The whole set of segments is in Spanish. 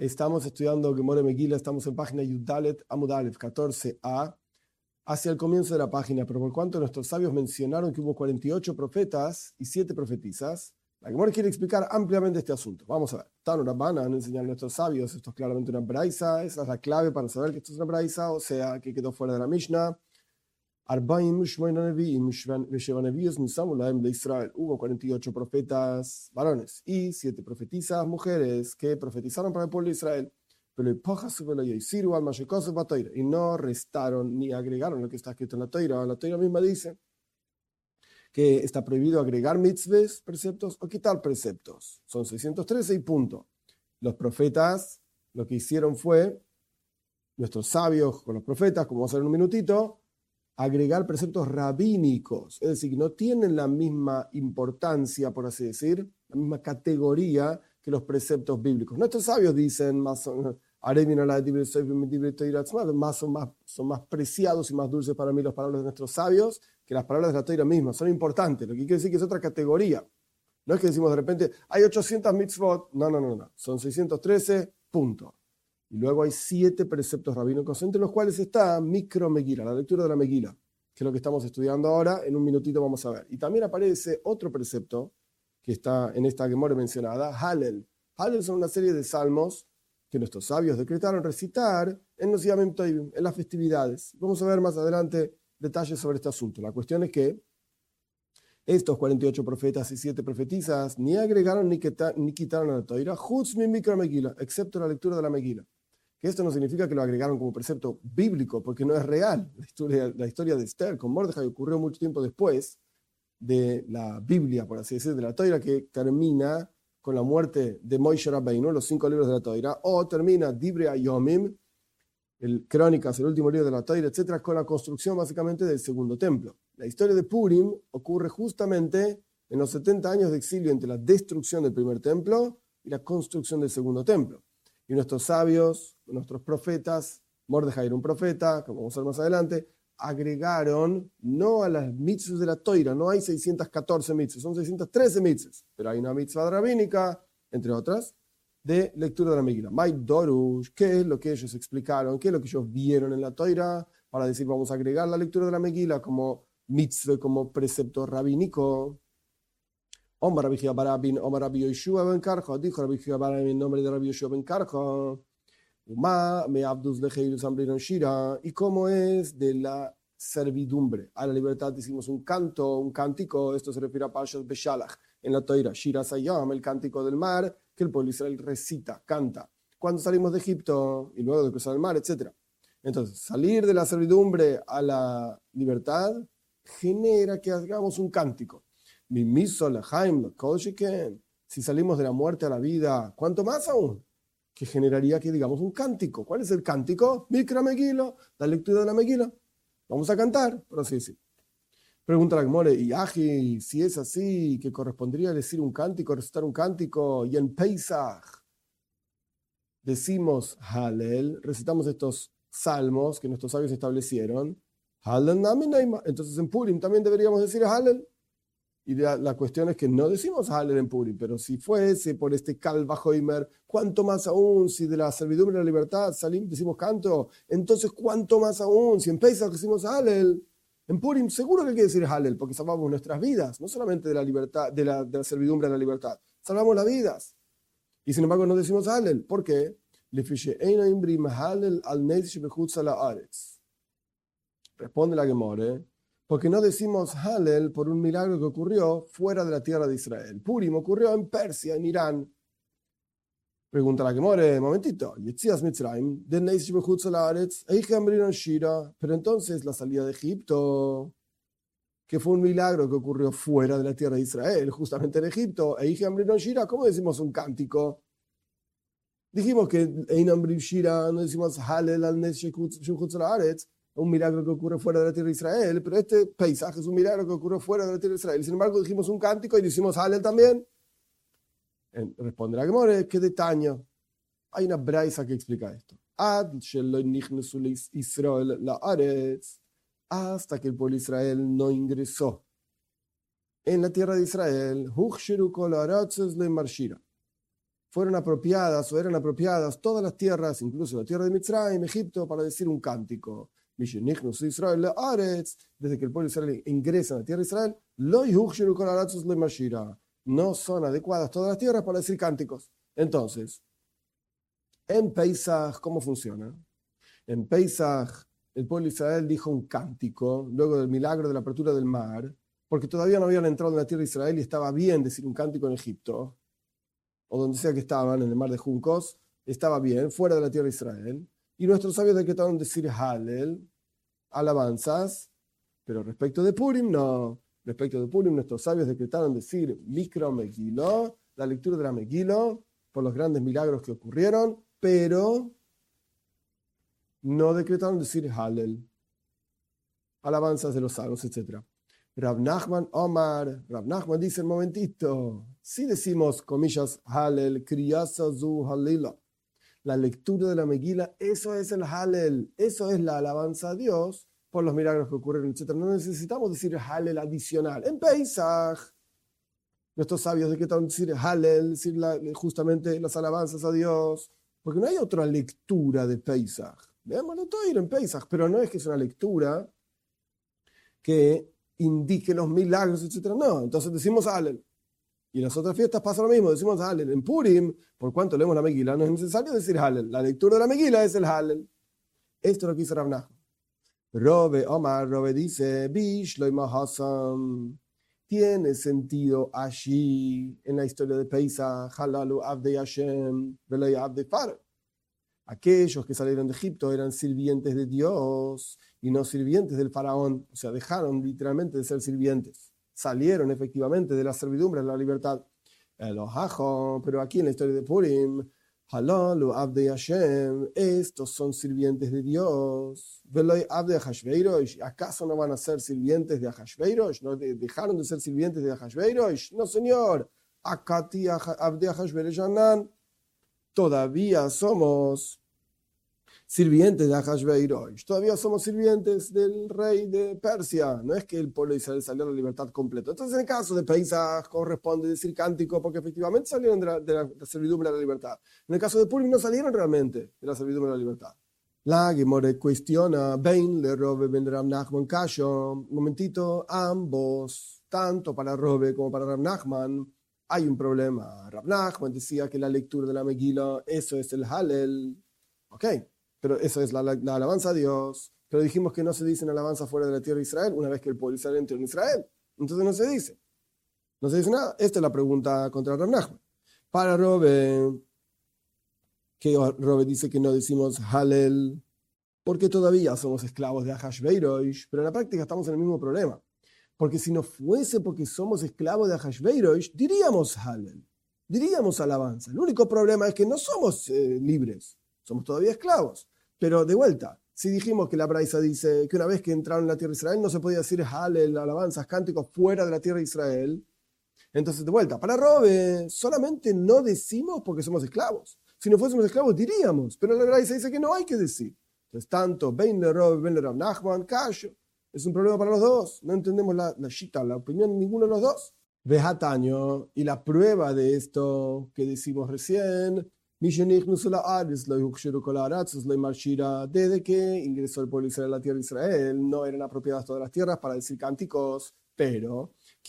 Estamos estudiando Gemara Megillah, estamos en página Yudalet Amud Aleph 14a, hacia el comienzo de la página, pero por cuanto nuestros sabios mencionaron que hubo 48 profetas y 7 profetisas, la Gemara quiere explicar ampliamente este asunto. Vamos a ver. Tanu Rabbanan han enseñado a nuestros sabios, esto es claramente una braisa, esa es la clave para saber que esto es una braisa, o sea, que quedó fuera de la Mishnah. Hubo 48 profetas varones y 7 profetisas mujeres que profetizaron para el pueblo de Israel. Y no restaron ni agregaron lo que está escrito en la Toira. La Toira misma dice que está prohibido agregar mitzvahs, preceptos, o quitar preceptos. Son 613 y punto. Los profetas lo que hicieron fue, nuestros sabios con los profetas, como vamos a ver en un minutito, agregar preceptos rabínicos, es decir, que no tienen la misma importancia, por así decir, la misma categoría que los preceptos bíblicos. Nuestros sabios dicen, son más preciados y más dulces para mí las palabras de nuestros sabios que las palabras de la Torah misma, son importantes, lo que quiere decir que es otra categoría. No es que decimos de repente, hay 800 mitzvot, no, son 613, punto. Y luego hay 7 preceptos rabínicos, entre los cuales está Micro Megillah, la lectura de la Megillah, que es lo que estamos estudiando ahora. En un minutito vamos a ver. Y también aparece otro precepto que está en esta Gemara mencionada, Hallel. Hallel son una serie de salmos que nuestros sabios decretaron recitar en los Yamim Tovim, en las festividades. Vamos a ver más adelante detalles sobre este asunto. La cuestión es que estos 48 profetas y 7 profetisas ni agregaron ni quitaron a la Torah, Chutz mi Micro Megillah, excepto la lectura de la Megillah. Que esto no significa que lo agregaron como precepto bíblico, porque no es real. La historia de Esther con Mordejai ocurrió mucho tiempo después de la Biblia, por así decir, de la Torah, que termina con la muerte de Moshe Rabbeinu, los 5 libros de la Torah, o termina Divrei Hayomim, el Crónicas, el último libro de la Torah, etcétera, con la construcción básicamente del segundo templo. La historia de Purim ocurre justamente en los 70 años de exilio entre la destrucción del primer templo y la construcción del segundo templo. Y nuestros sabios, nuestros profetas, Mordejai era un profeta, como vamos a ver más adelante, agregaron no a las mitzvahs de la Toira, no hay 614 mitzvahs, son 613 mitzvahs, pero hay una mitzvah rabínica, entre otras, de lectura de la Megillah. Mai Dorush, ¿qué es lo que ellos explicaron? ¿Qué es lo que ellos vieron en la Toira para decir vamos a agregar la lectura de la Megillah como mitzvah, como precepto rabínico? Omar Rabbi Barabin, Omar Rabbi Yoshua ben Karja, dijo Rabbi Barabin en nombre de Rabbi Yoshua ben Karja, ¿y cómo es de la servidumbre a la libertad? Hicimos un canto, un cántico, esto se refiere a Parashat Beshalach, en la Toira, Shira Sayam, el cántico del mar, que el pueblo de Israel recita, canta, cuando salimos de Egipto y luego de cruzar el mar, etc. Entonces, salir de la servidumbre a la libertad genera que hagamos un cántico. Si salimos de la muerte a la vida, ¿cuánto más aún? Que generaría que digamos un cántico. ¿Cuál es el cántico? Mikra Megillah, la lectura de la Megillah. Vamos a cantar, por así decir. Pregunta la Gemara, y Aji, si es así, que correspondería decir un cántico, recitar un cántico, y en Pesach decimos Hallel, recitamos estos salmos que nuestros sabios establecieron, Hallel Nami Neima. Entonces en Purim también deberíamos decir Hallel. Y la cuestión es que no decimos Hallel en Purim, pero si fuese por este Kal Vajoimer, ¿cuánto más aún si de la servidumbre a la libertad salimos, decimos canto? Entonces, ¿cuánto más aún si en Pesach decimos Hallel? En Purim seguro que hay que decir Hallel, porque salvamos nuestras vidas, no solamente de la libertad, de la servidumbre a la libertad, salvamos las vidas. Y sin embargo no decimos Hallel. ¿Por qué? Responde la Gemara, porque no decimos Hallel por un milagro que ocurrió fuera de la tierra de Israel. Purim ocurrió en Persia, en Irán. Pregunta la Gemara, momentito, pero entonces la salida de Egipto, que fue un milagro que ocurrió fuera de la tierra de Israel, justamente en Egipto, ¿cómo decimos un cántico? Dijimos que no decimos Hallel al Nes Shechutz Laaretz, un milagro que ocurre fuera de la tierra de Israel, pero este paisaje es un milagro que ocurre fuera de la tierra de Israel. Sin embargo, dijimos un cántico y decimos Hallel también. Responde la Gemara, ¿qué detalle? Hay una braisa que explica esto. Hasta que el pueblo de Israel no ingresó en la tierra de Israel, fueron apropiadas o eran apropiadas todas las tierras, incluso la tierra de Mitzrayim, Egipto, para decir un cántico. Desde que el pueblo de Israel ingresa en la tierra de Israel, no son adecuadas todas las tierras para decir cánticos. Entonces, en Pesach, ¿cómo funciona? En Pesach, el pueblo de Israel dijo un cántico, luego del milagro de la apertura del mar, porque todavía no habían entrado en la tierra de Israel y estaba bien decir un cántico en Egipto, o donde sea que estaban, en el mar de Juncos, estaba bien, fuera de la tierra de Israel. Y nuestros sabios decretaron decir Hallel, alabanzas, pero respecto de Purim, no. Respecto de Purim, nuestros sabios decretaron decir Mikra Megilo, la lectura de la Megilo, por los grandes milagros que ocurrieron, pero no decretaron decir Hallel, alabanzas de los salmos, etc. Rav Nachman Omar, Rav Nachman dice, un momentito, si decimos, comillas, Hallel, Kriyasa zu Halila, la lectura de la Megila, eso es el Hallel, eso es la alabanza a Dios por los milagros que ocurrieron, etc. No necesitamos decir Hallel adicional. En Pesach, nuestros sabios decretaron decir Hallel, decir justamente las alabanzas a Dios, porque no hay otra lectura de Pesach. Veámoslo todo en Pesach, pero no es que es una lectura que indique los milagros, etc. No, entonces decimos Hallel. Y en las otras fiestas pasa lo mismo, decimos Hallel. En Purim, por cuanto leemos la Megila, no es necesario decir Hallel. La lectura de la Megila es el Hallel. Esto es lo que dice Rav Nachman. Robe dice, Bish loima hasam. Tiene sentido allí, en la historia de Pesach, Halalu Abdei Hashem, Velei Abdei Faro. Aquellos que salieron de Egipto eran sirvientes de Dios y no sirvientes del faraón. O sea, dejaron literalmente de ser sirvientes. Salieron efectivamente de la servidumbre a la libertad. Pero aquí en la historia de Purim, Halalu Abdei Hashem, estos son sirvientes de Dios. Veloi Abdei Ahashveirosh, ¿acaso no van a ser sirvientes de Ahashveirosh? ¿No dejaron de ser sirvientes de Ahashveirosh? No, señor. Akati Abdei Ahashveirosh Anan. Todavía somos sirvientes de Ahashveirosh, todavía somos sirvientes del rey de Persia, no es que el pueblo de Israel salió a la libertad completa. Entonces en el caso de Pesach corresponde decir cántico porque efectivamente salieron de la servidumbre a la libertad. En el caso de Purim no salieron realmente de la servidumbre a la libertad. La Gemara cuestiona, Ben le Robe ben Rav Nachman Kasho, un momentito, ambos, tanto para Robe como para Rav Nachman, hay un problema. Rav Nachman decía que la lectura de la Megila, eso es el Hallel. Ok, pero eso es la alabanza a Dios. Pero dijimos que no se dice en alabanza fuera de la tierra de Israel una vez que el pueblo de Israel entró en Israel. Entonces no se dice. No se dice nada. Esta es la pregunta contra Rav Nachman. Para Robe, que Robe dice que no decimos Hallel porque todavía somos esclavos de Ahashveirosh, pero en la práctica estamos en el mismo problema. Porque si no fuese porque somos esclavos de Ahashveirosh, diríamos Hallel, diríamos alabanza. El único problema es que no somos libres, somos todavía esclavos. Pero de vuelta, si dijimos que la Braisa dice que una vez que entraron en la tierra de Israel no se podía decir Hallel, alabanzas, cánticos fuera de la tierra de Israel, entonces de vuelta, para Robe, solamente no decimos porque somos esclavos. Si no fuésemos esclavos diríamos, pero la Braisa dice que no hay que decir. Entonces tanto Ben le Robe, Ben le Rav Nachman, Kasho. Es un problema para los dos. No entendemos la shita, la opinión de ninguno de los dos. Vejataño, y la prueba de esto que decimos recién, desde que ingresó el pueblo de Israel a la tierra de Israel, no eran apropiadas todas las tierras para decir cánticos, pero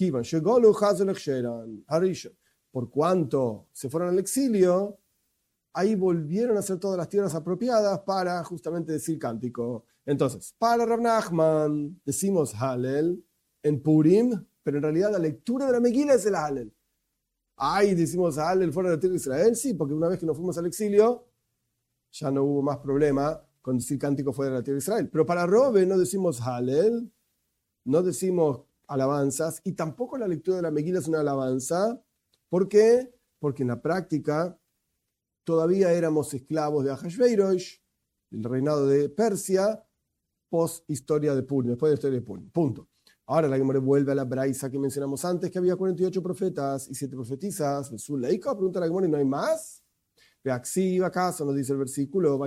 por cuanto se fueron al exilio, ahí volvieron a ser todas las tierras apropiadas para justamente decir cántico. Entonces, para Rav Nachman decimos Hallel en Purim, pero en realidad la lectura de la Megila es el Hallel. Ay, decimos Hallel fuera de la tierra de Israel, sí, porque una vez que nos fuimos al exilio, ya no hubo más problema con decir cántico fuera de la tierra de Israel. Pero para Robe no decimos Hallel, no decimos alabanzas, y tampoco la lectura de la Megila es una alabanza. ¿Por qué? Porque en la práctica todavía éramos esclavos de Ahashveirosh, el reinado de Persia, post historia de Purim, después de la historia de Purim. Punto. Ahora la Gemara vuelve a la Braisa que mencionamos antes, que había 48 profetas y 7 profetisas. Pregunta la Gemara, ¿no hay más? ¿Acaso nos dice el versículo?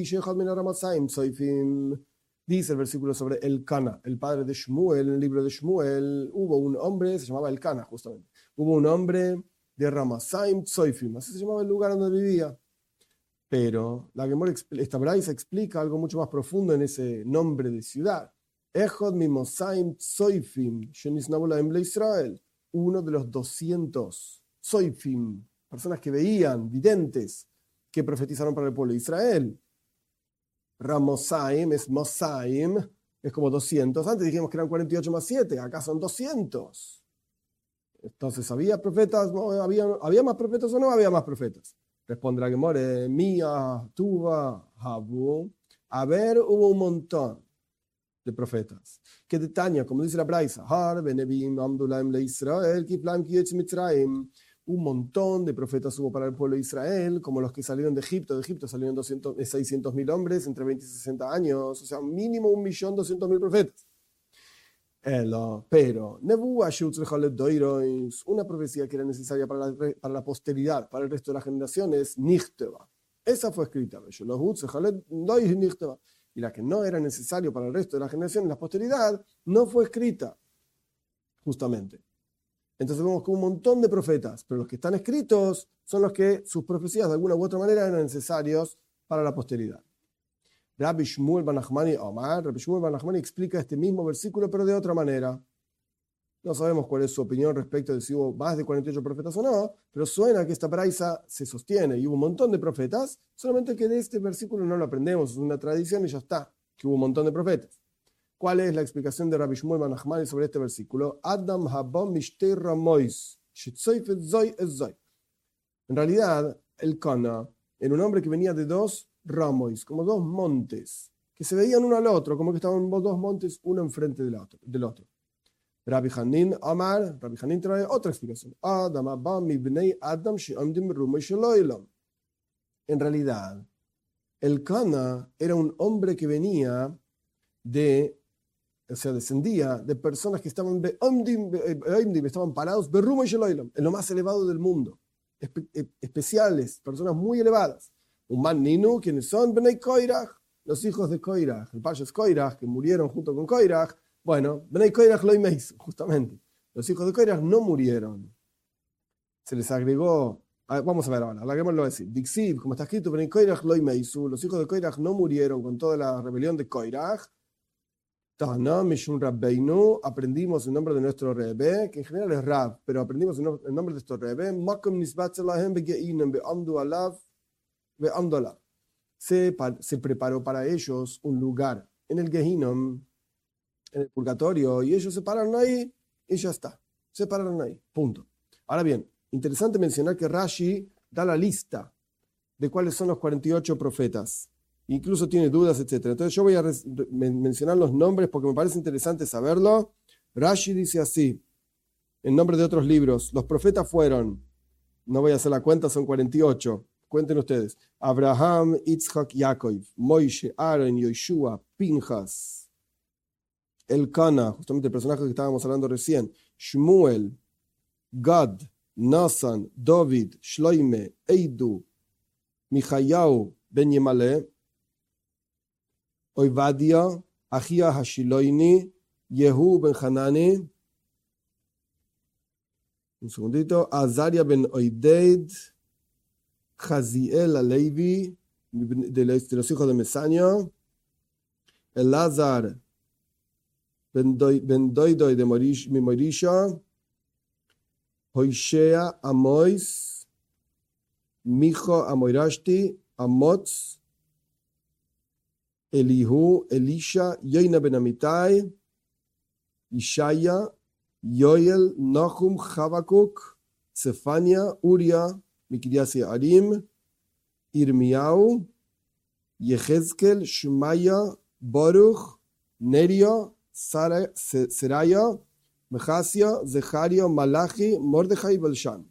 Dice el versículo sobre Elcana, el padre de Shmuel, en el libro de Shmuel, hubo un hombre, se llamaba Elcana justamente. Hubo un hombre de Ramasaim Tzoifim. Así se llamaba el lugar donde vivía. Pero la Gemara, esta braisa explica algo mucho más profundo en ese nombre de ciudad. Echod Mimosaim Tzoifim, Shenisnabu Lahem Israel. Uno de los 200 Tzoifim, personas que veían, videntes, que profetizaron para el pueblo de Israel. Ramosaim es Mosaim, es como 200. Antes dijimos que eran 48 más 7, acá son 200. Entonces, ¿había profetas? No, ¿había más profetas o no había más profetas? Responde la Gemara, Mía, Tuva, Habu. A ver, hubo un montón de profetas. Que de Tania, como dice la Braisa, Har, Benebim, Amdulaim, Le Israel, Kiflaim, Kietz, Mitzrayim. Un montón de profetas hubo para el pueblo de Israel, como los que salieron de Egipto. De Egipto salieron 600.000 hombres entre 20 y 60 años, o sea, mínimo 1.200.000 profetas. Pero, una profecía que era necesaria para la posteridad, para el resto de las generaciones, Nichteva. Esa fue escrita. Y la que no era necesario para el resto de las generaciones, la posteridad, no fue escrita, justamente. Entonces vemos que un montón de profetas, pero los que están escritos son los que sus profecías de alguna u otra manera eran necesarios para la posteridad. Rabbi Shmuel ben Nachmani Omar, Rabbi Shmuel ben Nachmani explica este mismo versículo, pero de otra manera. No sabemos cuál es su opinión respecto de si hubo más de 48 profetas o no, pero suena que esta braisa se sostiene y hubo un montón de profetas, solamente que de este versículo no lo aprendemos, es una tradición y ya está, que hubo un montón de profetas. ¿Cuál es la explicación de Rabbi Shmuel ben Nachmani sobre este versículo? Adam habam mishtei ramois, shitzoifet zoi es zoi. En realidad, el Kana era un hombre que venía de 2 ramois, como 2 montes, que se veían uno al otro, como que estaban 2 montes uno enfrente del otro. Rabbi Hanin Amar, Rabbi Hanin trae otra explicación. Adam habam mibnei Adam she'amdim rumei shelo olam. En realidad, el Kana era un hombre que venía descendía de personas que estaban parados en lo más elevado del mundo, especiales, personas muy elevadas. Un man ninu, quienes son Bnei Koirach, los hijos de Koirach, el Pashas Koirach, que murieron junto con Koirach. Bueno, Bnei Koirach lo imeis, justamente. Los hijos de Koirach no murieron. Se les agregó, vamos a ver ahora, la Gemara lo va a decir. Dixiv, como está escrito, Bnei Koirach lo imeisu, los hijos de Koirach no murieron con toda la rebelión de Koirach. Tana Mishun Rabbeinu, aprendimos el nombre de nuestro Rebbe, que en general es Rab, pero aprendimos el nombre de nuestro Rebbe. Makom nisbatzelahem begeinem be'amdu alav be'amdu alav. Se preparó para ellos un lugar en el Gehinom, en el purgatorio, y ellos se pararon ahí y ya está. Se pararon ahí, punto. Ahora bien, interesante mencionar que Rashi da la lista de cuáles son los 48 profetas. Incluso tiene dudas, etc. Entonces yo voy a mencionar los nombres porque me parece interesante saberlo. Rashi dice así, en nombre de otros libros, los profetas fueron, no voy a hacer la cuenta, son 48. Cuenten ustedes. Abraham, Yitzhak, Yaakov, Moishe, Aaron, Yoshua, Pinchas, Elkana, justamente el personaje que estábamos hablando recién, Shmuel, Gad, Nasan, David, Shloime, Eidu, Michayau, Ben Yemale, Oivadia, Achia Hashiloini, Yehu ben Hanani, un segundito, Azaria ben Oideid, Chaziel Alevi, de los hijos de Mesaña, Elazar ben Doidoi de Morisha, Hoishea Amois, Mijo Amoirashti, Amotz, Elihu, Elisha, Yoina ben Amitai, Ishaya, Yoel, Nahum, Habakuk, Sefania, Uria, Mikrias Arim, Irmiau, Yehezkel, Shmaya, Baruch, Nerio, Seraya, Mejasia, Zecharia, Malachi, Mordechai y Belshan.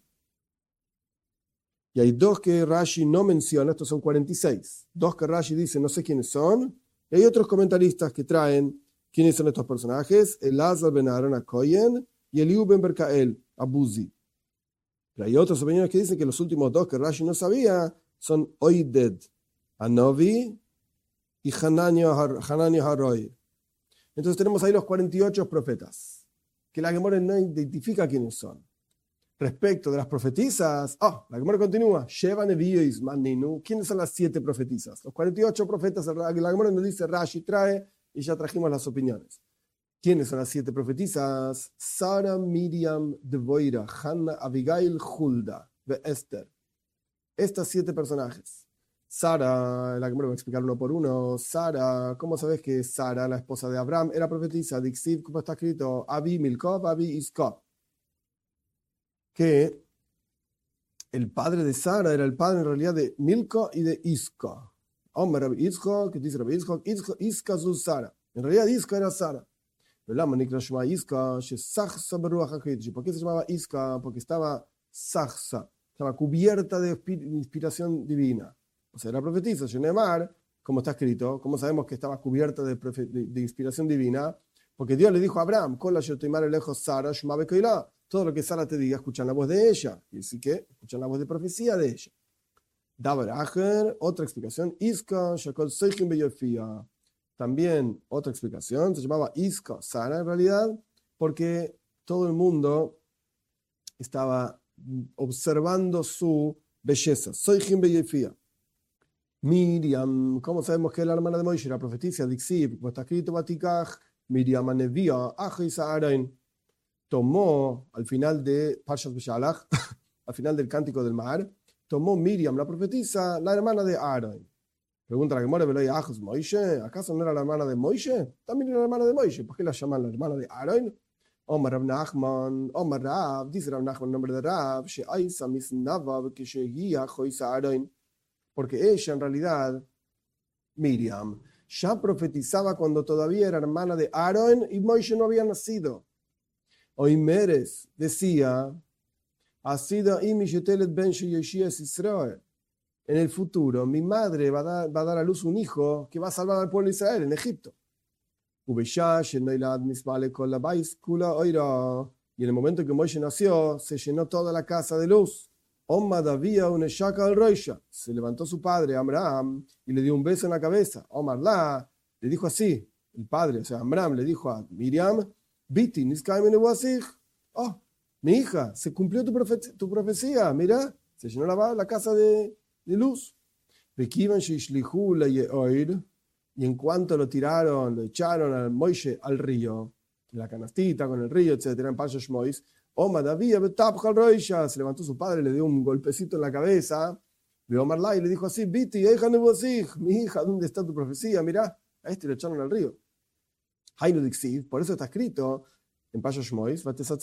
Y hay 2 que Rashi no menciona, estos son 46. 2 que Rashi dice no sé quiénes son. Y hay otros comentaristas que traen quiénes son estos personajes. Elazar ben Aaron a Cohen y Eliú ben Berkael a Buzi. Pero hay otras opiniones que dicen que los últimos 2 que Rashi no sabía son Oided a Novi y Hanania Haroy. Entonces tenemos ahí los 48 profetas, que la Gemara no identifica quiénes son. Respecto de las profetisas, la Gemara continúa. ¿Quiénes son las 7 profetisas? Los 48 profetas, la Gemara nos dice, Rashi trae, y ya trajimos las opiniones. ¿Quiénes son las 7 profetisas? Sara, Miriam, Devoira, Hanna, Abigail, Hulda, Esther. Estas 7 personajes. Sara, la Gemara va a explicar uno por uno. Sara, ¿cómo sabes que Sara, la esposa de Abraham, era profetisa? Dixiv, como está escrito, Abi Milkov, Abi Iskov. Que el padre de Sara era el padre en realidad de Milco y de Isco. Hombre, Rabbi Isco, que dice Rabbi Isco, Isca su Sara. En realidad Isco era Sara. ¿Por qué se llamaba Isca? Porque estaba Sachsa, estaba cubierta de inspiración divina. O sea, era profetisa. Shenemar, como está escrito, ¿cómo sabemos que estaba cubierta de inspiración divina? Porque Dios le dijo a Abraham, todo lo que Sara te diga, escuchan la voz de ella. Y así que escuchan la voz de profecía de ella. Dabar Acher, otra explicación, Isca, Shakol Seichin Beyofia. También otra explicación, se llamaba Isca Sara en realidad, porque todo el mundo estaba observando su belleza. Seichin Beyofia. Miriam, ¿cómo sabemos que es la hermana de Moisés? La profetisa Dixiv, como está escrito, Batikach, Miriam Anevia, Ajisa Arain. Tomó al final de Parshat Beshalach, al final del Cántico del Mar, tomó Miriam, la profetisa, la hermana de Aaron. Pregunta la Gemara, ¿acaso no era la hermana de Moisés? También era la hermana de Moisés. ¿Por qué la llaman la hermana de Aaron? Omar Rav Nachman, Omar Rav, dice Rav Nachman el nombre de Rav, porque ella en realidad, Miriam, ya profetizaba cuando todavía era hermana de Aaron y Moisés no había nacido. Oimeres decía, en el futuro mi madre va a dar a luz un hijo que va a salvar al pueblo de Israel en Egipto. Y en el momento que Moisés nació, se llenó toda la casa de luz. Se levantó su padre, Abraham, y le dio un beso en la cabeza. Omar la le dijo así, el padre, o sea, Abraham le dijo a Miriam, Biti, mi hija, se cumplió tu profecía, mira, se llenó la casa de luz. Y en cuanto lo echaron al Moishe al río, la canastita con el río, etcétera, en Parshas Shmois, se levantó su padre, le dio un golpecito en la cabeza, de Omar Lai le dijo así, Biti, mi hija, ¿dónde está tu profecía? Mira, a este lo echaron al río. Por eso está escrito en Parshas Shmois,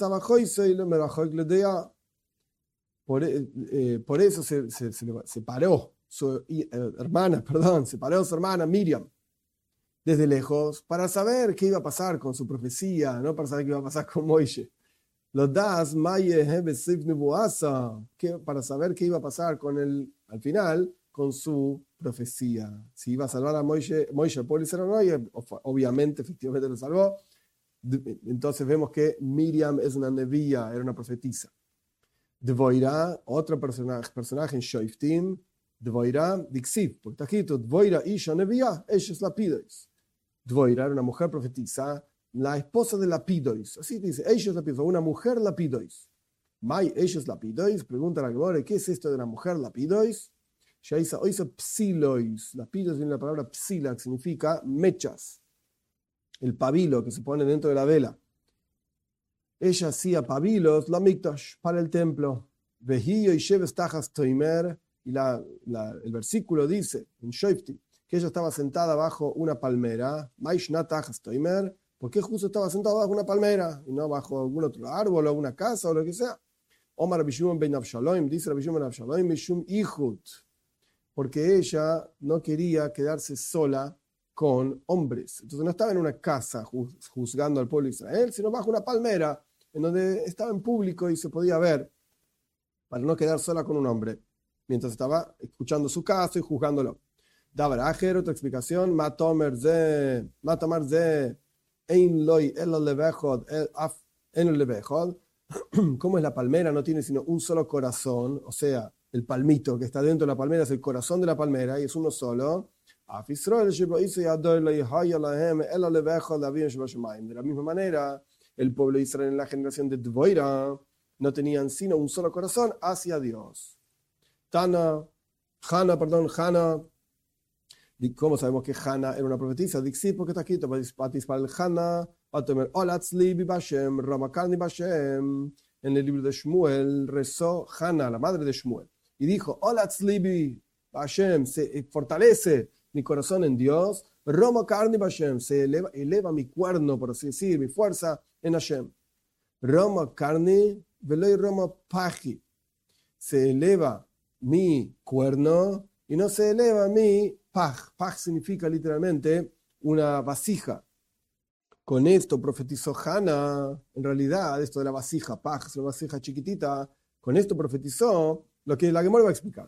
por eso se paró su hermana Miriam desde lejos para saber qué iba a pasar con su profecía, no para saber qué iba a pasar con Moisés. Para saber qué iba a pasar al final con su profecía. Si iba a salvar a Moisés, el pueblo israelí, obviamente, efectivamente lo salvó. Entonces vemos que Miriam es una nevía, era una profetisa. Dvoira, otro personaje en Shoiftim, Dvoira, Dixiv, porque está escrito, Dvoira Isha nevía, ella es Lapidois. Dvoira era una mujer profetisa, la esposa de Lapidois. Así dice, ella es Lapidois, una mujer Lapidois. Mai, ella es Lapidois, pregunta a la Gemara, ¿qué es esto de la mujer Lapidois? Ya dice, oísa psilois. Lapidois viene la palabra psila, que significa mechas. El pabilo que se pone dentro de la vela. Ella hacía pabilos, la mikdash, para el templo. Vejillo y sheves tajas toimer. Y el versículo dice, en Shoifti, que ella estaba sentada bajo una palmera. Maishna tajas toimer. ¿Por qué justo estaba sentada bajo una palmera y no bajo algún otro árbol o una casa o lo que sea? Omar Rabbi Shimon ben Avshalom, dice Rabbi Shimon ben Avshalom, Mishum Ihud. Porque ella no quería quedarse sola con hombres. Entonces no estaba en una casa juzgando al pueblo de Israel, sino bajo una palmera, en donde estaba en público y se podía ver, para no quedar sola con un hombre, mientras estaba escuchando su caso y juzgándolo. Dabar Ajer, otra explicación, Matomar ze, Ein loy elo levejod, en el levejod. ¿Cómo es la palmera? No tiene sino un solo corazón, o sea, el palmito que está dentro de la palmera es el corazón de la palmera y es uno solo. De la misma manera, el pueblo de Israel en la generación de Dvoira, no tenían sino un solo corazón hacia Dios. Hana, ¿cómo sabemos que Hana era una profetisa? Dixit, porque está escrito, para el Hana, en el libro de Shmuel rezó Hana, la madre de Shmuel, y dijo, Olatzlibi Bashem, se fortalece mi corazón en Dios, Roma Karni Bashem, se eleva mi cuerno, por así decir, mi fuerza en Hashem. Roma Karni, Veloy Roma Paji, se eleva mi cuerno y no se eleva mi paj. Paj significa literalmente una vasija. Con esto profetizó Hana, en realidad, esto de la vasija, paj, es una vasija chiquitita, con esto profetizó lo que la Gemara va a explicar.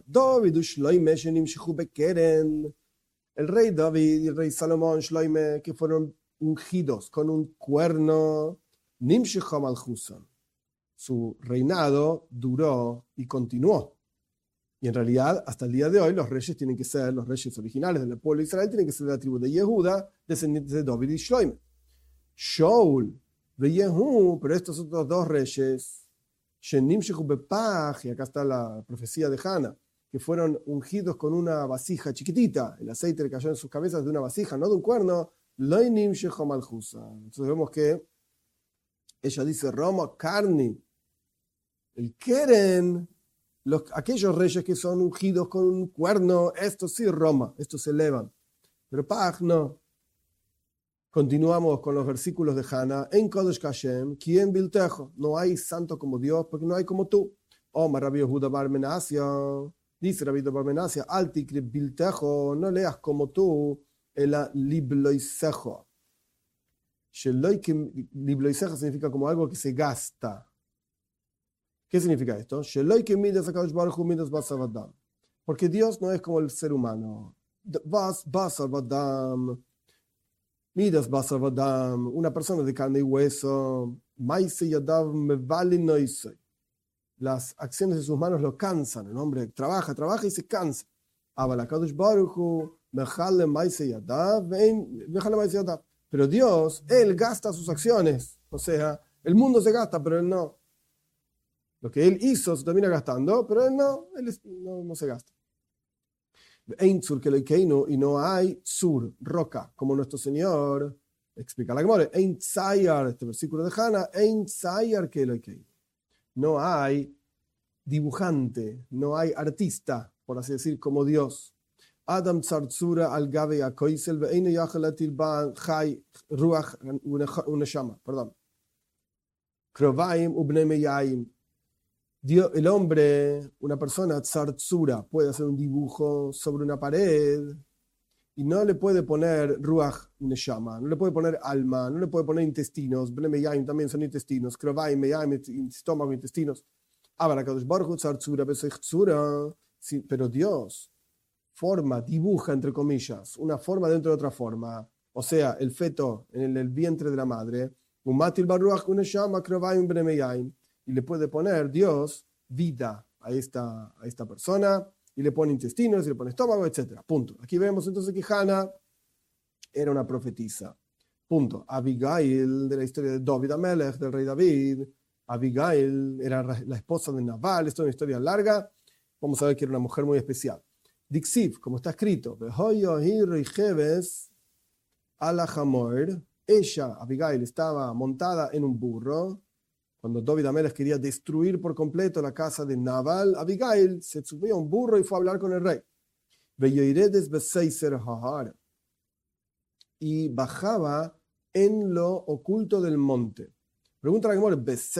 El rey David y el rey Salomón, Shloime, que fueron ungidos con un cuerno, Nimshecham al-Husan. Su reinado duró y continuó. Y en realidad, hasta el día de hoy, los reyes tienen que ser, los reyes originales del pueblo de Israel, tienen que ser de la tribu de Yehuda, descendientes de David y Shloime. Shaul, de Yehu, pero estos otros dos reyes, Shenimshechu bepaj, y acá está la profecía de Hana, que fueron ungidos con una vasija chiquitita, el aceite le cayó en sus cabezas de una vasija, no de un cuerno, Loi nimshechu malchusa. Entonces vemos que ella dice, Roma Karni, el Keren, aquellos reyes que son ungidos con un cuerno, estos sí Roma, estos se elevan, pero Paj no. Continuamos con los versículos de Hana. En Kodesh Kashem, ¿quién biltejo? No hay santo como Dios, porque no hay como tú. Omar Rabbi Yehuda bar Menasia. Dice Rabbi Yehuda bar Menasia, Altikri biltejo, no leas como tú, el libloisejo. Libloisejo significa como algo que se gasta. ¿Qué significa esto? Porque Dios no es como el ser humano. Midas basar vadam, una persona de carne y hueso, las acciones de sus manos lo cansan, el hombre trabaja y se cansa. Pero Dios, Él gasta sus acciones, o sea, el mundo se gasta, pero Él no. Lo que Él hizo se termina gastando, pero Él no se gasta. Y no hay sur, roca, como nuestro Señor, explica la Gemara, este versículo de Hana, no hay dibujante, no hay artista, por así decir, como Dios. Adam tzartzura al gabe a koisel ve'eino yachalatil ban chai ruach uneshama, perdón. Krovaim ubne meyayim. El hombre, una persona tzartzura, puede hacer un dibujo sobre una pared y no le puede poner ruach neshama, no le puede poner alma, no le puede poner intestinos. Bnei meyayim también son intestinos. Krovaim, meyayim, estómago, intestinos. Pero Dios forma, dibuja, entre comillas, una forma dentro de otra forma. O sea, el feto en el vientre de la madre, y le puede poner Dios vida a esta persona, y le pone intestinos, y le pone estómago, etc. Punto. Aquí vemos entonces que Hana era una profetisa. Punto. Abigail, de la historia de David Amelech, del rey David, Abigail era la esposa de Nabal. Esto es una historia larga. Vamos a ver que era una mujer muy especial. Dixiv, como está escrito, ella, Abigail, estaba montada en un burro. Cuando David Amelech quería destruir por completo la casa de Nabal, Abigail se subió a un burro y fue a hablar con el rey. Y bajaba en lo oculto del monte. Pregunta la Gemara,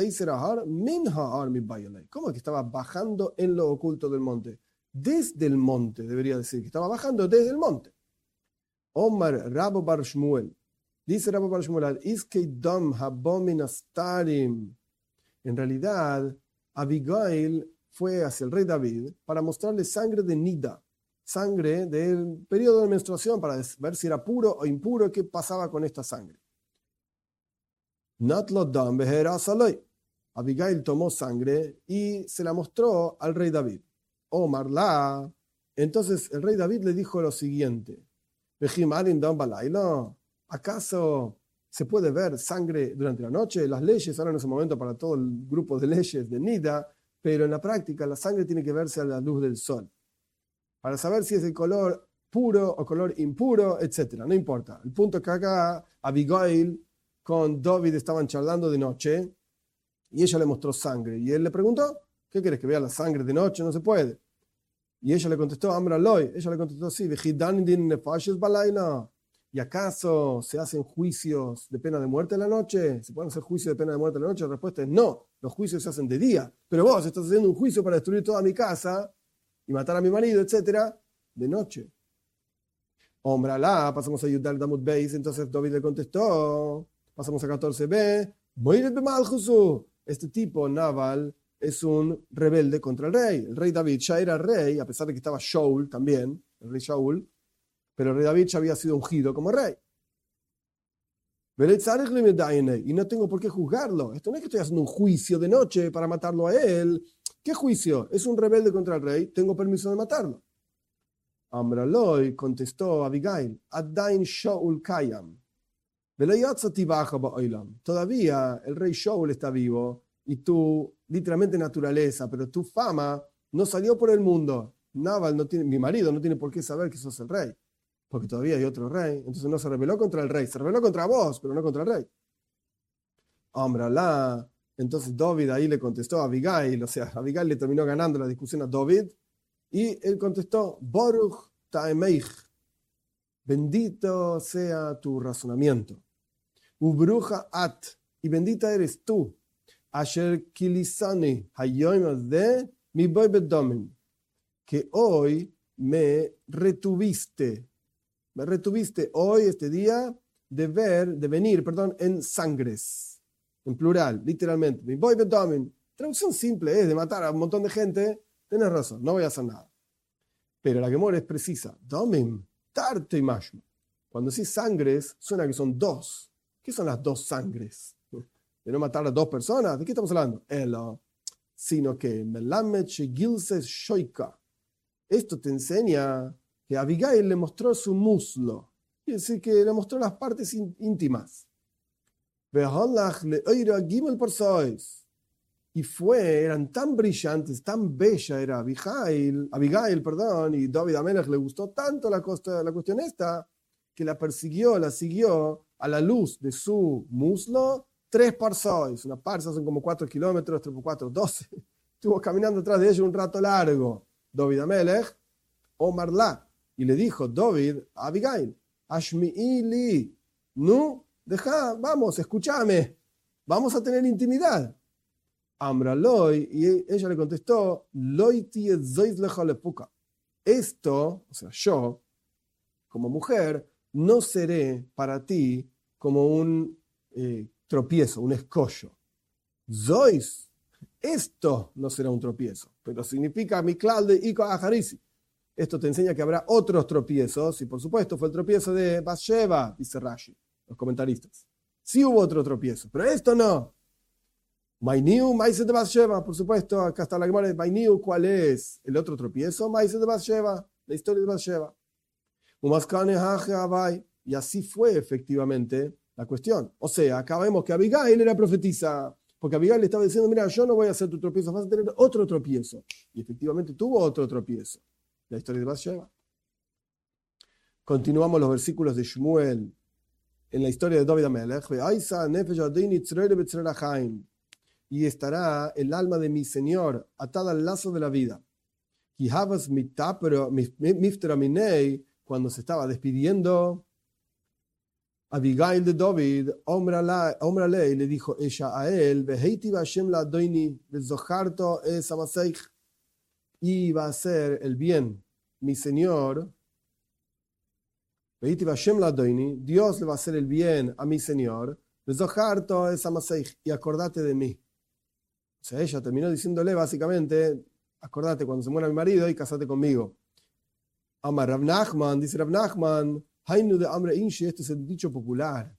¿cómo es que estaba bajando en lo oculto del monte? Desde el monte, debería decir, que estaba bajando desde el monte. Omar Rabo Bar Shmuel. Dice Rabo Bar Shmuel, en realidad, Abigail fue hacia el rey David para mostrarle sangre de Nida, sangre del periodo de menstruación, para ver si era puro o impuro, qué pasaba con esta sangre. Abigail tomó sangre y se la mostró al rey David. Omar la. Entonces el rey David le dijo lo siguiente: ¿Acaso ¿Se puede ver sangre durante la noche? Las leyes, ahora en ese momento para todo el grupo de leyes de Nida, pero en la práctica la sangre tiene que verse a la luz del sol. Para saber si es de color puro o color impuro, etc. No importa. El punto es que acá Abigail con David estaban charlando de noche y ella le mostró sangre. Y él le preguntó, ¿qué quieres que vea la sangre de noche? No se puede. Y ella le contestó, Amra Loy. Ella le contestó así, ¿y acaso se hacen juicios de pena de muerte en la noche? ¿Se pueden hacer juicios de pena de muerte en la noche? La respuesta es no. Los juicios se hacen de día. Pero vos estás haciendo un juicio para destruir toda mi casa y matar a mi marido, etcétera, de noche. Ombralá, pasamos a Yudal Damut Beis, entonces David le contestó, pasamos a 14b, este tipo, Naval, es un rebelde contra el rey. El rey David ya era rey, a pesar de que estaba Shaul también, el rey Shaul, pero el rey David ya había sido ungido como rey. Y no tengo por qué juzgarlo. Esto no es que estoy haciendo un juicio de noche para matarlo a él. ¿Qué juicio? Es un rebelde contra el rey, tengo permiso de matarlo. Amraloi contestó Abigail, Adain Shaul Kayam. Todavía el rey Shaul está vivo y tu, literalmente naturaleza, pero tu fama no salió por el mundo. Naval no tiene, mi marido no tiene por qué saber que sos el rey, porque todavía hay otro rey. Entonces no se rebeló contra el rey, se rebeló contra vos, pero no contra el rey. Amralá. Entonces David ahí le contestó a Abigail, o sea, Abigail le terminó ganando la discusión a David. Y él contestó, Baruch Taemeich, bendito sea tu razonamiento. Ubruja at, y bendita eres tú. Asher kilisani hayoim de mi boy bedomim, que hoy me retuviste hoy, este día, de venir, en sangres, en plural, literalmente. Mi boy bedomim, traducción simple es de matar a un montón de gente. Tienes razón, no voy a hacer nada. Pero la Gemara es precisa. Domim, tarte y mashma. Cuando decís sangres, suena que son dos. ¿Qué son las dos sangres? ¿De no matar a dos personas? ¿De qué estamos hablando? Sino que Melamed Shegilses Shoika. Esto te enseña que Abigail le mostró su muslo. Quiere decir que le mostró las partes íntimas. Veholach le oira gimel por sois. Y eran tan brillantes, tan bella era Abigail, y David Amelech le gustó tanto la cuestión esta, que la siguió a la luz de su muslo 3 parsois. Una parsa son como 4 kilómetros, 3 por 4, 12. Estuvo caminando atrás de ella un rato largo. David Amelech, Omarla, y le dijo David a Abigail, Ashmi'ili, no, vamos, escúchame, vamos a tener intimidad. Amraloi, y ella le contestó, esto, o sea, yo, como mujer, no seré para ti como un tropiezo, un escollo. Zois, esto no será un tropiezo, pero significa miklal de Iko Aharisi. Esto te enseña que habrá otros tropiezos, y por supuesto fue el tropiezo de Bathsheba, dice Rashi, los comentaristas. Sí hubo otro tropiezo, pero esto no. Mainiu, Maise de Bathsheba, por supuesto, acá está la Gemara de Mainiu, ¿cuál es el otro tropiezo? Maise de Bathsheba, la historia de Bathsheba. Y así fue efectivamente la cuestión. O sea, acá vemos que Abigail era profetisa, porque Abigail le estaba diciendo, mira, yo no voy a hacer tu tropiezo, vas a tener otro tropiezo. Y efectivamente tuvo otro tropiezo, la historia de Bathsheba. Continuamos los versículos de Shmuel en la historia de David Amelech. Y estará el alma de mi Señor atada al lazo de la vida. Cuando se estaba despidiendo, Abigail de David, Omrale, le dijo ella a él, y va a hacer el bien, mi Señor, Dios le va a hacer el bien a mi Señor, y acordate de mí. O sea, ella terminó diciéndole básicamente, acordate cuando se muera mi marido y casate conmigo. Amar Rav Nachman, dice Rav Nachman, Hainu de Amre Inshi, este es el dicho popular.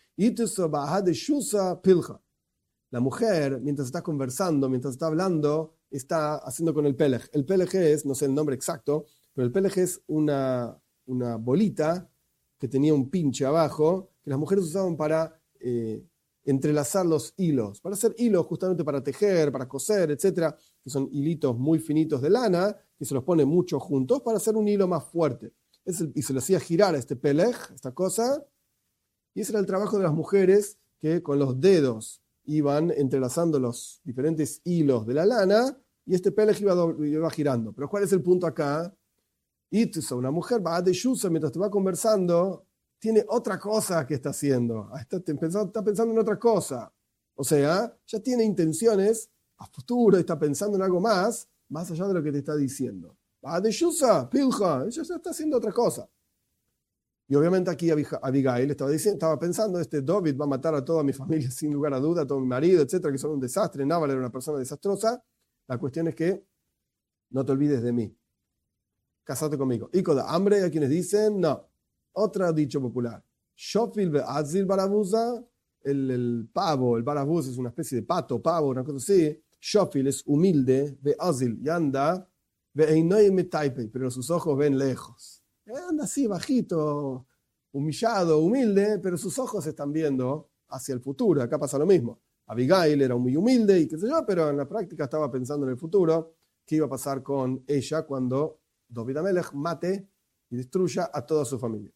La mujer, mientras está conversando, mientras está hablando, está haciendo con el pelej. El pelej es, no sé el nombre exacto, pero el pelej es una bolita que tenía un pinche abajo, que las mujeres usaban para entrelazar los hilos, para hacer hilos justamente para tejer, para coser, etcétera, que son hilitos muy finitos de lana, que se los pone mucho juntos para hacer un hilo más fuerte. Y se lo hacía girar a este pelej, esta cosa, y ese era el trabajo de las mujeres que con los dedos iban entrelazando los diferentes hilos de la lana y este pelej iba girando. Pero ¿cuál es el punto acá? Itza, una mujer va de Yusa mientras te va conversando, tiene otra cosa que está haciendo. Está pensando en otra cosa. O sea, ya tiene intenciones a futuro, está pensando en algo más allá de lo que te está diciendo. Va de Yusa, pilja, ella ya está haciendo otra cosa. Y obviamente aquí Abigail estaba pensando, David va a matar a toda mi familia sin lugar a duda, a todo mi marido, etcétera, que son un desastre. Nabal era una persona desastrosa. La cuestión es que no te olvides de mí. Casate conmigo. Y con hambre hay quienes dicen, no. Otro dicho popular. Shofil ve azil barabuza. El pavo, el barabuz es una especie de pato, pavo, una cosa así. Shofil es humilde, ve azil y anda, ve einoy me taipe, pero sus ojos ven lejos. Anda así, bajito, humillado, humilde, pero sus ojos están viendo hacia el futuro. Acá pasa lo mismo. Abigail era muy humilde y qué sé yo, pero en la práctica estaba pensando en el futuro, qué iba a pasar con ella cuando David Amelech mate y destruya a toda su familia.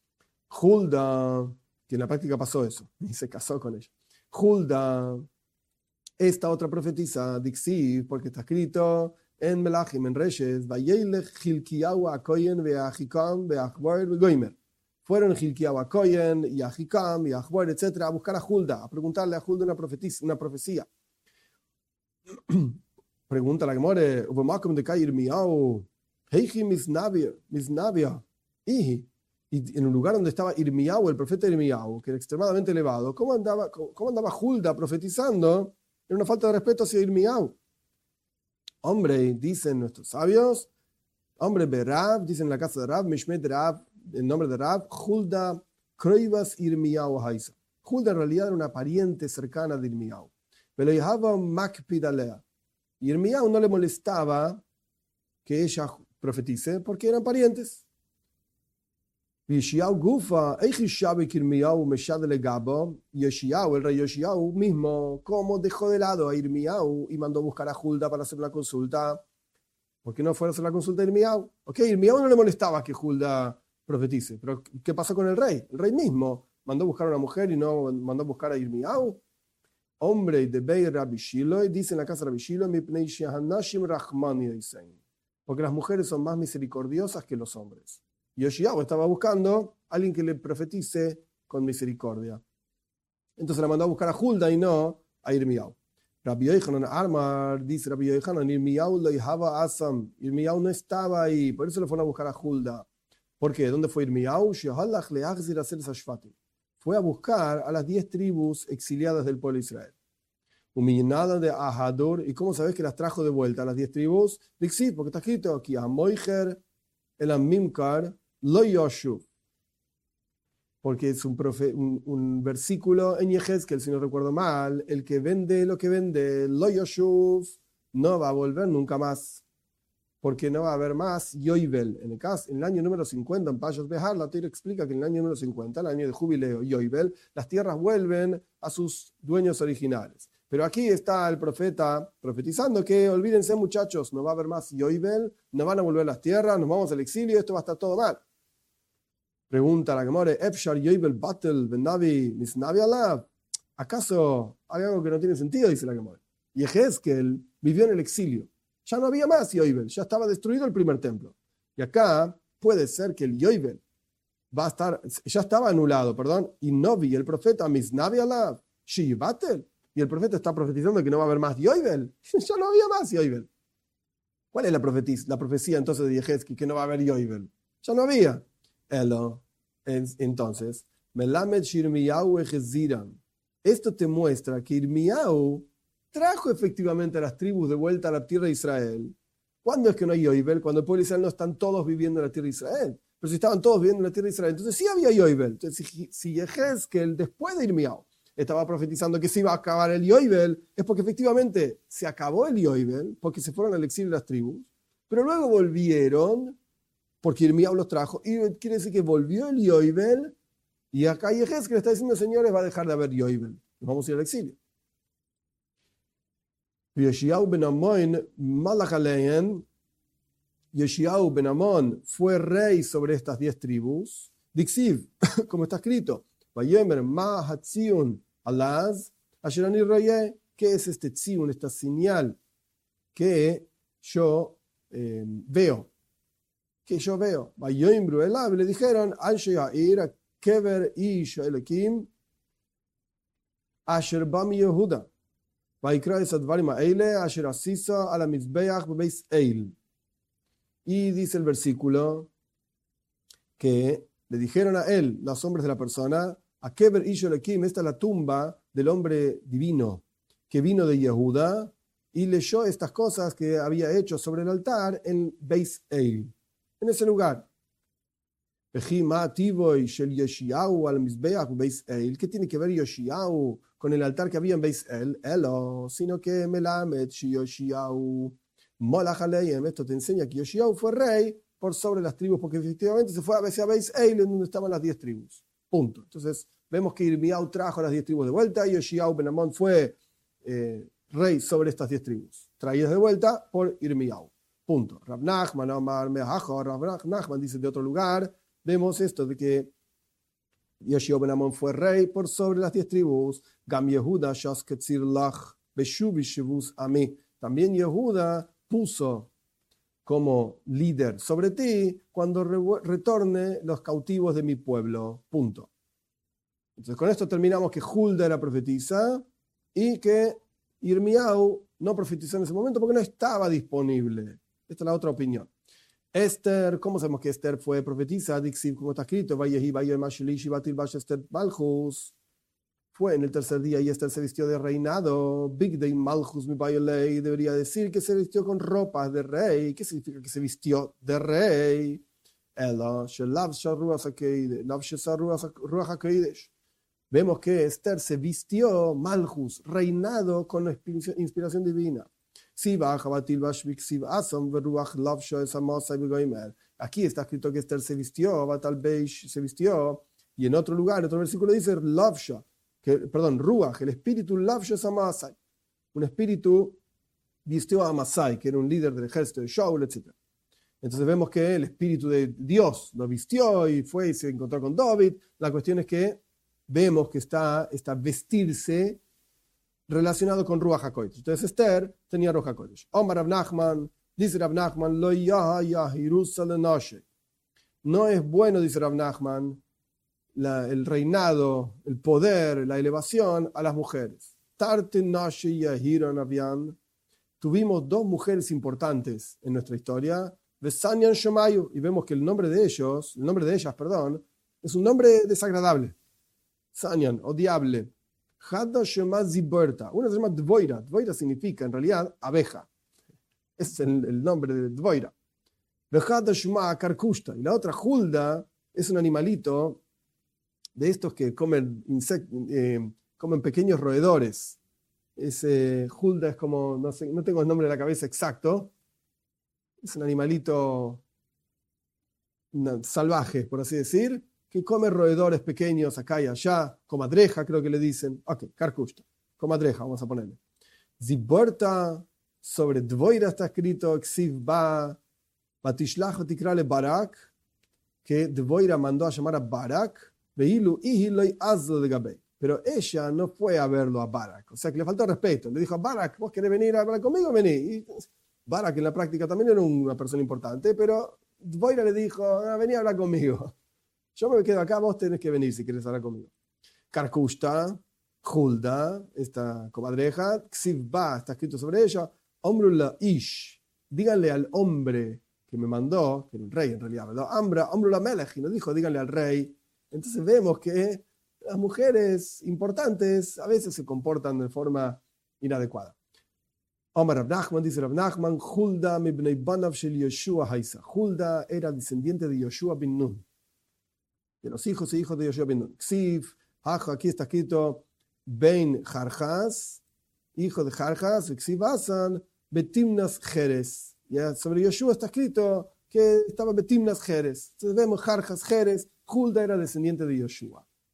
Hulda, que en la práctica pasó eso, y se casó con ella. Hulda, esta otra profetisa, Dixiv, porque está escrito en Melachim, en Reyes, Vayelech Hilkiyahu a Kohen ve'Achikam ve'Achbor ve'Goimer. Fueron Hilkiyahu a Kohen y Achikam y Achbor, etc., a buscar a Hulda, a preguntarle a Hulda una profecía. Pregunta la Gemore, Ubemakam de Kai Irmiyahu, Heichi Misnavia, y en un lugar donde estaba Irmiyahu, el profeta Irmiyahu, que era extremadamente elevado, ¿cómo andaba Hulda profetizando? Era una falta de respeto hacia Irmiyahu. Hombre, dicen nuestros sabios, hombre Berab, dicen en la casa de Rab, Mishmet Rab, el nombre de Rab, Hulda Kroivas Irmiyahu Haisa. Hulda en realidad era una pariente cercana de Irmiyahu. Pero Yahava Makpidalea. Y Irmiyahu no le molestaba que ella profetice porque eran parientes. Yeshiyahu Gufa, Eichishabik Irmiyahu Meshadele Gabo, Yeshiyahu, el rey Yeshiyahu mismo, como dejó de lado a Irmiyahu y mandó a buscar a Hulda para hacer una consulta. ¿Por qué no fue a hacer la consulta a Irmiyahu? Ok, Irmiyahu no le molestaba que Hulda profetice, pero ¿qué pasó con el rey? El rey mismo mandó a buscar a una mujer y no mandó a buscar a Irmiyahu. Hombre de Beir Rabbi Shiloi, dice en la casa de Rabbi Shiloi, Mipnei shehanashim rachmani deisen, porque las mujeres son más misericordiosas que los hombres. Y Yeshiyahu estaba buscando a alguien que le profetice con misericordia. Entonces la mandó a buscar a Hulda y no a Irmiyahu. Rabbi Yochanan Armar dice, Rabbi Yochanan, Irmiyahu lo yihava asam. Irmiyahu no estaba ahí, por eso le fueron a buscar a Hulda. ¿Por qué? ¿Dónde fue Irmiyahu? Fue a buscar a las 10 tribus exiliadas del pueblo de Israel. Huminada de Ahador. ¿Y cómo sabes que las trajo de vuelta a las 10 tribus? Dixit, porque está escrito aquí, Amoicher, el Amimkar, Lo Yoshuv. Porque es un versículo en Yehezkel, si no recuerdo mal, el que vende lo que vende, Lo Yoshuv, no va a volver nunca más. Porque no va a haber más Yoibel. En el año número 50, en Payas Behar, la Torá explica que en el año número 50, el año de jubileo, Yoibel, las tierras vuelven a sus dueños originales. Pero aquí está el profeta profetizando que olvídense muchachos, no va a haber más Yoibel, no van a volver las tierras, nos vamos al exilio, esto va a estar todo mal. Pregunta la Gemore, Epshar Yoibel Batel Benavi Misnavi Alav. ¿Acaso hay algo que no tiene sentido? Dice la Gemore. Y Yehezkel vivió en el exilio. Ya no había más Yoibel, ya estaba destruido el primer templo. Y acá puede ser que el Yoibel ya estaba anulado, perdón, y Novi, el profeta Misnavi Alav, Shivatel. Y el profeta está profetizando que no va a haber más Yoibel. Ya no había más Yoibel. ¿Cuál es la profecía entonces de Yehezkel que no va a haber Yoibel? Ya no había. Entonces, Melamed Shirmiyahu Ejeziran. Esto te muestra que Irmiyahu trajo efectivamente a las tribus de vuelta a la tierra de Israel. ¿Cuándo es que no hay Yoibel? Cuando el pueblo de Israel no están todos viviendo en la tierra de Israel. Pero si estaban todos viviendo en la tierra de Israel, entonces sí había Yoibel. Entonces, si Yehezkel después de Irmiyahu estaba profetizando que se iba a acabar el Yoibel, es porque efectivamente se acabó el Yoibel, porque se fueron al exilio las tribus, pero luego volvieron, porque Irmiyahu los trajo, y quiere decir que volvió el Yoibel Y acá Yehezkel le está diciendo, señores, va a dejar de haber Yoibel. Nos vamos a ir al exilio. Yeshiyahu ben Amon, Malach alein, Yeshiyahu ben Amon fue rey sobre estas 10 tribus. Dixiv, como está escrito, Vayemer ma hatzion alaz, asherani roye. ¿Qué es este tzion, esta señal que yo veo? Que yo veo. Vayoimru elav, le dijeron, Anshe Yair, Kever ish Elokim, Asher bami Yehuda. Vaikra es advarim eile, Asher asisa ala mizbeach bebeis eil. Y dice el versículo que le dijeron a él, los hombres de la persona, a Kever ish Elokim, esta es la tumba del hombre divino que vino de Yehuda y leyó estas cosas que había hecho sobre el altar en Beis Eil, en ese lugar. ¿Qué tiene que ver Yoshiyahu con el altar que había en Beis El? Sino que Melamed Yoshiyahu Molach Aleim. Esto te enseña que Yoshiyahu fue rey por sobre las tribus, porque efectivamente se fue a Beis Eil, en donde estaban las 10 tribus. Punto. Entonces vemos que Irmiyahu trajo las 10 tribus de vuelta y Yoshiyahu ben Amon fue rey sobre estas 10 tribus, traídas de vuelta por Irmiyahu. Punto. Rav Nachman, Rav Nachman dice de otro lugar, vemos esto de que Yeshiyahu ben Amon fue rey por sobre las 10 tribus. Gam Yehuda shas ketzir lach beshuvi shevus ami. También Yehuda puso como líder sobre ti cuando retorne los cautivos de mi pueblo. Punto. Entonces con esto terminamos que Hulda era profetisa y que Irmiyahu no profetizó en ese momento porque no estaba disponible. Esta es la otra opinión. Esther, ¿cómo sabemos que Esther fue profetisa? Dixiv, como está escrito, fue en el tercer día y Esther se vistió de reinado. Big Day Malchus mi Bayolei, debería decir que se vistió con ropas de rey. ¿Qué significa que se vistió de rey? Vemos que Esther se vistió Malchus, reinado con la inspiración divina. Aquí está escrito que Esther se vistió, se vistió, y en otro lugar, en otro versículo dice Lavsha, Ruach, el espíritu Lavsha Samasai. Un espíritu vistió a Amasai, que era un líder del ejército de Shaul, etc. Entonces vemos que el espíritu de Dios lo vistió y fue y se encontró con David. La cuestión es que vemos que está vestirse relacionado con Ruach HaKodesh. Entonces Esther tenía Ruach HaKodesh. Omar Rav Nachman, dice Rav Nachman, Lo yahirusa lenoshe. No es bueno, dice Rav Nachman, el reinado, el poder, la elevación a las mujeres. Tarte noshe yahiron avian. Tuvimos 2 mujeres importantes en nuestra historia, Vesanyan Shomayu, y vemos que el nombre de ellas, es un nombre desagradable. Sanyan, odiable. Hada Shema Ziberta. Una se llama Dvoira. Dvoira significa en realidad abeja. Ese es el nombre de Dvoira. Vejada Shema Karkushta. Y la otra Hulda es un animalito de estos que comen comen pequeños roedores. Ese Hulda es como, no sé, no tengo el nombre en la cabeza exacto. Es un animalito salvaje, por así decir, que come roedores pequeños acá y allá, comadreja creo que le dicen. Ok, Karkushta, comadreja, vamos a ponerle. Ziborta, sobre Dvoira está escrito, Xiv ba, Batishlach tikrale Barak, que Dvoira mandó a llamar a Barak, Veilu ihiloi azlo de Gabei. Pero ella no fue a verlo a Barak, o sea que le faltó respeto. Le dijo a Barak, ¿vos querés venir a hablar conmigo? Vení. Y Barak en la práctica también era una persona importante, pero Dvoira le dijo, vení a hablar conmigo. Yo me quedo acá, vos tenés que venir si querés hablar conmigo. Karkushta, Hulda, esta comadreja, Ksivba, está escrito sobre ella, Omrula Ish, díganle al hombre que me mandó, que era un rey en realidad, ¿verdad? Omrula Melech, y nos dijo, díganle al rey. Entonces vemos que las mujeres importantes a veces se comportan de forma inadecuada. Omar Rav Nachman, dice Rav Nachman, Hulda mibnei banav shel Yoshua haisa. Hulda era descendiente de Yoshua bin Nun, de los hijos e hijos de Yoshua bin Nun. Ksiv, aquí está escrito, Ben Jarjas, hijo de Jarjas, Ksiv Asan, Betimnas Jerez. Ya sobre Yoshua está escrito que estaba Betimnas Jerez. Entonces vemos Jarjas Jerez, Hulda era descendiente de Yoshua.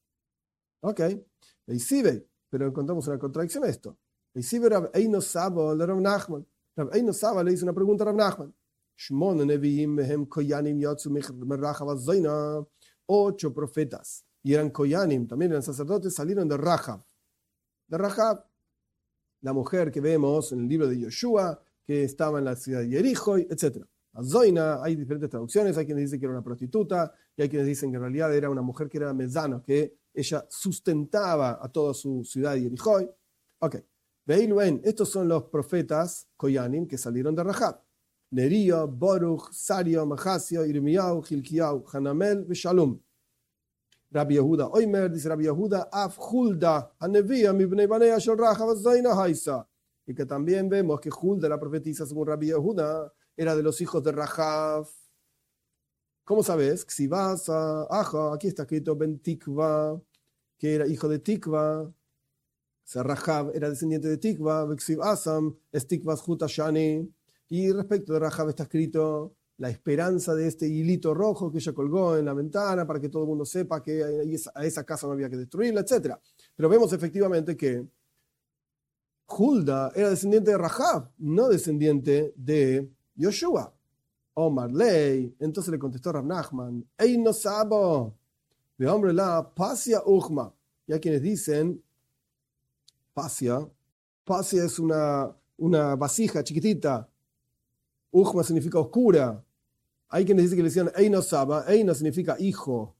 Ok. Eisibe, pero encontramos una contradicción a esto. Eisibe Rab Eino Saba le Rav Nachman. Rab Eino Saba le hizo una pregunta a Rav Nachman. Shmona Neviim mehem koyanim yatsu merrachav az-zoina. 8 profetas, y eran koyanim, también eran sacerdotes, salieron de Rahab. De Rahab, la mujer que vemos en el libro de Yoshua, que estaba en la ciudad de Jericho, etc. Az-zoina, hay diferentes traducciones, hay quienes dicen que era una prostituta, y hay quienes dicen que en realidad era una mujer que era mezano, que ella sustentaba a toda su ciudad de Jericho. Ok. Veiluen, estos son los profetas koyanim que salieron de Rahab. Neria, Baruch, Saria, Mahasio, Irmiyahu, Hilkiyahu, Hanamel, Shalom. Rabbi Yehuda Oimer, dice Rabbi Yehuda, Af Hulda, Hanevia, Mibnei Banea, Shel Rahab, Zaina Haisa. Y que también vemos que Hulda, la profetisa, según Rabbi Yehuda, era de los hijos de Rahab. ¿Cómo sabes? Si vas a Aja, aquí está escrito Ben Tikva, que era hijo de Tikva. O sea, Rahab era descendiente de Tikva, Beksiv Asam, es Tikva Zhuta Shani. Y respecto de Rahab está escrito la esperanza de este hilito rojo que ella colgó en la ventana para que todo el mundo sepa que a esa casa no había que destruirla, etc. Pero vemos efectivamente que Hulda era descendiente de Rahab, no descendiente de Yoshua. Omar Ley, entonces le contestó Rav Nachman, Ey no sabo, de hombre la pasia uchma. Y hay quienes dicen, pasia es una vasija chiquitita. Uchma significa oscura. Hay quienes dicen que le decían Eino Saba. Eino significa hijo.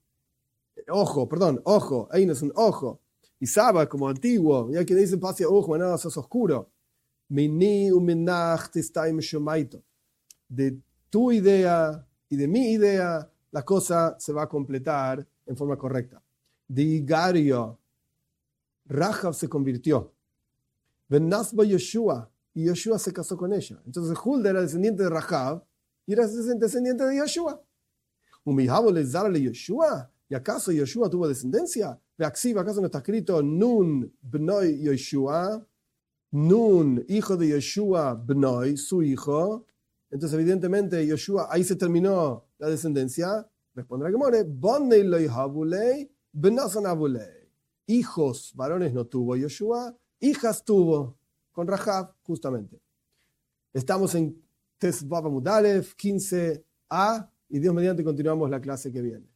Ojo. Eino es un ojo. Y Saba como antiguo. Y hay quienes dicen Pasia Uchma, no, sos oscuro. Mini uminach testaim shomaito. De tu idea y de mi idea, la cosa se va a completar en forma correcta. De Igario, Rahab se convirtió. Venasba Yoshua. Y Yoshua se casó con ella. Entonces Hulda era descendiente de Rahab y era descendiente de Yoshua. ¿Y acaso Yoshua tuvo descendencia? ¿Acaso no está escrito Nun Bnoi Yoshua? Nun, hijo de Yoshua Bnoi, su hijo. Entonces evidentemente Yoshua, ahí se terminó la descendencia. Responderá que more, Bonnei Loi Habulei, Bnason Habulei. Hijos varones no tuvo Yoshua, hijas tuvo. Con Rahab, justamente. Estamos en Tes Bava Mudalev 15a y Dios mediante continuamos la clase que viene.